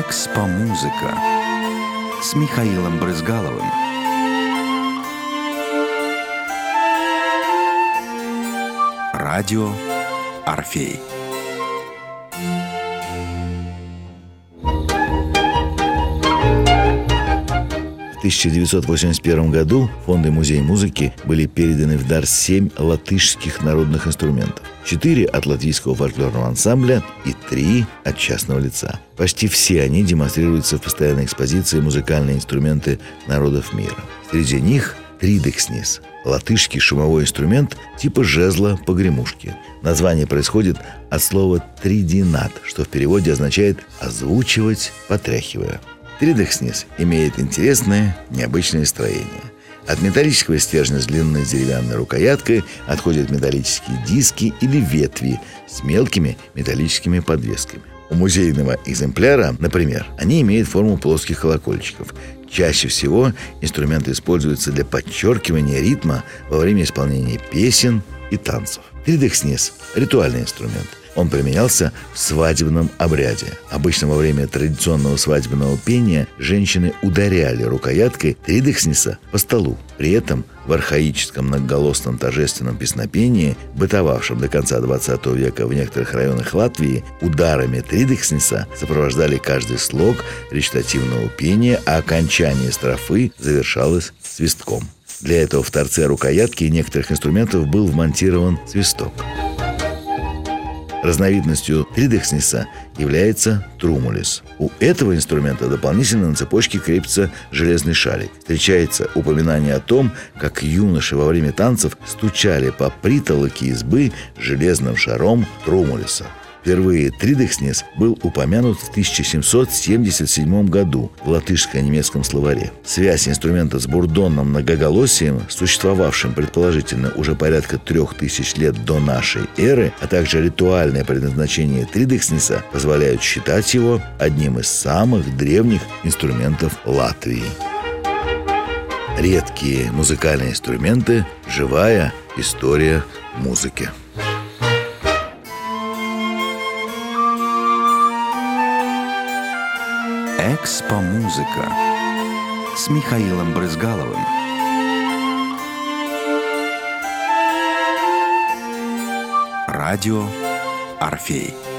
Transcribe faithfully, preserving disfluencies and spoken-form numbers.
Экспо-музыка с Михаилом Брызгаловым. Радио «Орфей». В тысяча девятьсот восемьдесят первом году в Фонд и музей музыки были переданы в дар семь латышских народных инструментов. Четыре от латвийского фольклорного ансамбля и три от частного лица. Почти все они демонстрируются в постоянной экспозиции «Музыкальные инструменты народов мира». Среди них тридекснис – латышский шумовой инструмент типа жезла погремушки. Название происходит от слова «тридинат», что в переводе означает «озвучивать, потряхивая». Тридекснис имеет интересное, необычное строение. От металлического стержня с длинной деревянной рукояткой отходят металлические диски или ветви с мелкими металлическими подвесками. У музейного экземпляра, например, они имеют форму плоских колокольчиков. Чаще всего инструменты используются для подчеркивания ритма во время исполнения песен и танцев. Тридекснис – ритуальный инструмент. Он применялся в свадебном обряде. Обычно во время традиционного свадебного пения женщины ударяли рукояткой тридексниса по столу. При этом в архаическом многоголосном торжественном песнопении, бытовавшем до конца двадцатого века в некоторых районах Латвии, ударами тридексниса сопровождали каждый слог речитативного пения, а окончание строфы завершалось свистком. Для этого в торце рукоятки некоторых инструментов был вмонтирован свисток. Разновидностью тридексниса является трумулис. У этого инструмента дополнительно на цепочке крепится железный шарик. Встречается упоминание о том, как юноши во время танцев стучали по притолоке избы железным шаром трумулиса. Впервые тридекснис был упомянут в тысяча семьсот семьдесят седьмом году в латышско-немецком словаре. Связь инструмента с бурдонным многоголосием, существовавшим предположительно уже порядка трех тысяч лет до нашей эры, а также ритуальное предназначение тридексниса позволяют считать его одним из самых древних инструментов Латвии. Редкие музыкальные инструменты – живая история музыки. Экспо-музыка с Михаилом Брызгаловым. Радио «Орфей».